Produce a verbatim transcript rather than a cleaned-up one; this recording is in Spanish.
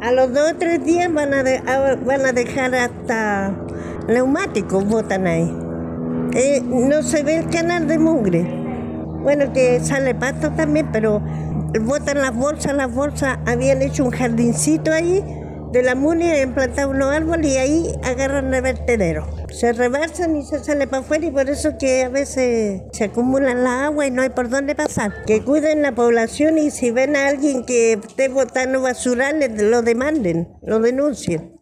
A los dos o tres días van a, de- a- van a dejar hasta neumáticos, botan ahí. Eh, no se ve el canal de mugre. Bueno, que sale pasto también, pero botan las bolsas, las bolsas, habían hecho un jardincito ahí de la muni, han plantado unos árboles y ahí agarran el vertedero. Se rebalsan y se sale para afuera y por eso que a veces se acumulan la agua y no hay por dónde pasar. Que cuiden la población y si ven a alguien que esté botando basurales, lo demanden, lo denuncien.